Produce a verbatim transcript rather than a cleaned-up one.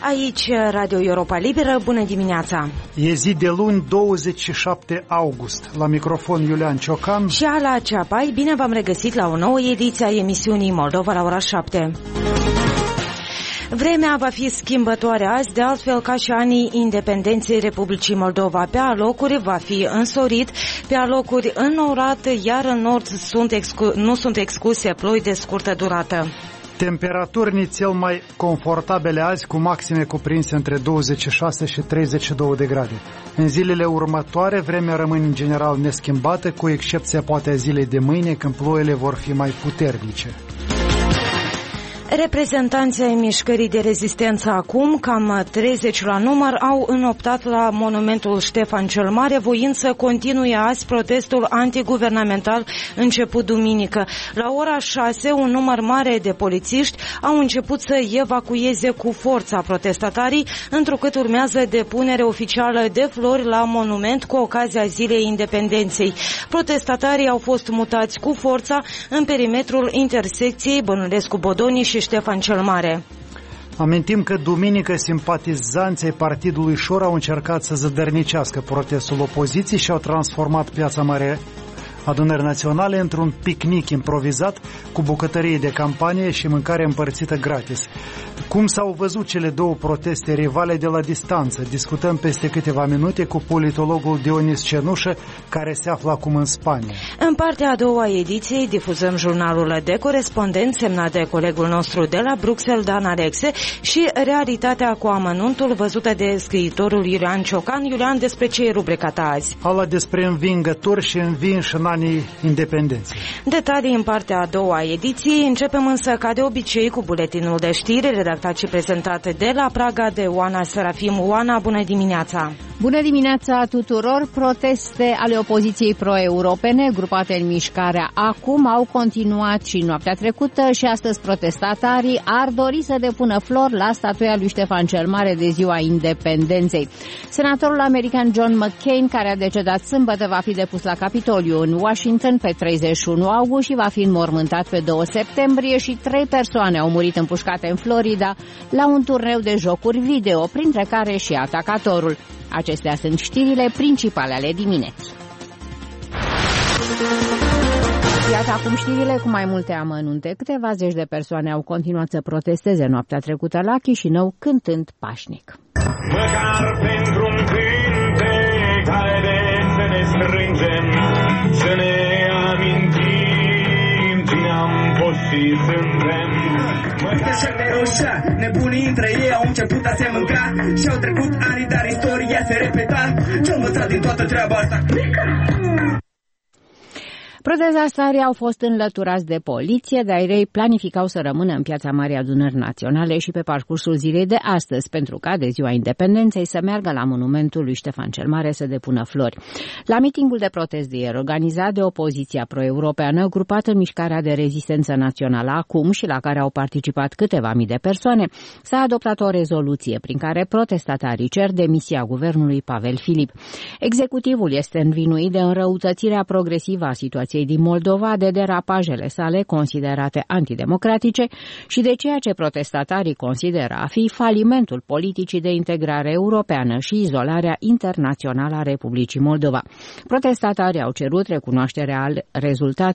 Aici Radio Europa Liberă, bună dimineața! E zi de luni, douăzeci și șapte august. La microfon Iulian Ciocan și Ala Ceapai. Bine v-am regăsit la o nouă ediție a emisiunii Moldova la ora șapte. Vremea va fi schimbătoare azi, de altfel ca și anii independenței Republicii Moldova. Pe alocuri va fi însorit, pe alocuri înnorat, iar în nord sunt excu- nu sunt excluse ploi de scurtă durată. Temperaturi cel mai confortabile azi, cu maxime cuprinse între douăzeci și șase și treizeci și doi de grade. În zilele următoare, vremea rămâne în general neschimbată, cu excepția poate a zilei de mâine, când ploile vor fi mai puternice. Reprezentanții ai mișcării de rezistență acum, cam treizeci la număr, au înoptat la monumentul Ștefan cel Mare, voind să continue azi protestul antiguvernamental început duminică. La ora șase, un număr mare de polițiști au început să evacueze cu forța protestatarii, întrucât urmează depunerea oficială de flori la monument cu ocazia Zilei Independenței. Protestatarii au fost mutați cu forța în perimetrul intersecției Bănulescu-Bodoni și Ștefan cel Mare. Amintim că duminică simpatizanții Partidului Șor au încercat să zădărnicească protestul opoziției și au transformat Piața Mare Adunării Naționale într-un picnic improvizat cu bucătărie de campanie și mâncare împărțită gratis. Cum s-au văzut cele două proteste rivale de la distanță? Discutăm peste câteva minute cu politologul Dionis Cenușă, care se află acum în Spania. În partea a doua ediției difuzăm jurnalul de corespondent semnat de colegul nostru de la Bruxelles, Dan Alexe, și realitatea cu amănuntul văzută de scriitorul Iulian Ciocan. Iulian, despre ce e rubrica ta azi? Ala despre învingători și învinși în anii independenței. Detalii în partea a doua ediției. Începem însă ca de obicei cu buletinul de știri redactat și prezentat de la Praga de Oana Serafim. Oana, bună dimineața! Bună dimineața tuturor! Proteste ale opoziției pro-europene grupate în mișcarea Acum au continuat și noaptea trecută și astăzi protestatarii ar dori să depună flori la statuia lui Ștefan cel Mare de ziua independenței. Senatorul american John McCain, care a decedat sâmbătă, va fi depus la Capitoliu în Washington pe treizeci și unu august și va fi înmormântat pe doi septembrie, și trei persoane au murit împușcate în Florida la un turneu de jocuri video, printre care și atacatorul. Acestea sunt știrile principale ale dimineții. Iată acum știrile cu mai multe amănunte. Câteva zeci de persoane au continuat să protesteze noaptea trecută la Chișinău, cântând pașnic. Măcar pentru un cântec, haideți să ne strângem, să ne amintim cine am fost și suntem. Așa de roșa, nebunii între ei au început a se mânca și-au trecut ani, dar istoria se repeta. Ce-au învățat din toată treaba asta? Protestatarii au fost înlăturați de poliție, dar ei planificau să rămână în Piața Marii Adunări Naționale și pe parcursul zilei de astăzi, pentru ca de ziua independenței să meargă la monumentul lui Ștefan cel Mare să depună flori. La mitingul de protest de ieri, organizat de opoziția pro-europeană, grupată în mișcarea de rezistență națională Acum și la care au participat câteva mii de persoane, s-a adoptat o rezoluție prin care protestatarii cer demisia guvernului Pavel Filip. Executivul este învinuit de înrăutățirea progresivă a situației din Moldova, de derapajele sale considerate antidemocratice și de ceea ce protestatarii consideră a fi falimentul politicii de integrare europeană și izolarea internațională a Republicii Moldova. Protestatarii au cerut recunoașterea rezultatului